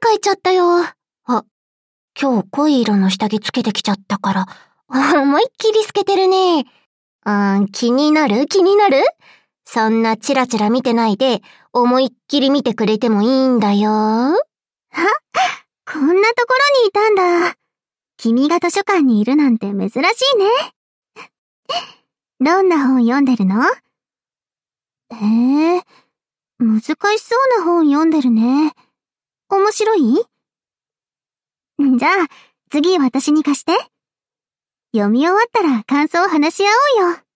かいちゃったよ。あ、今日濃い色の下着つけてきちゃったから、思いっきり透けてるね。気になるそんなチラチラ見てないで、思いっきり見てくれてもいいんだよ。 あ、こんなところにいたんだ。君が図書館にいるなんて珍しいね。どんな本読んでるの？難しそうな本読んでるね。面白い？じゃあ、次私に貸して。読み終わったら感想を話し合おうよ。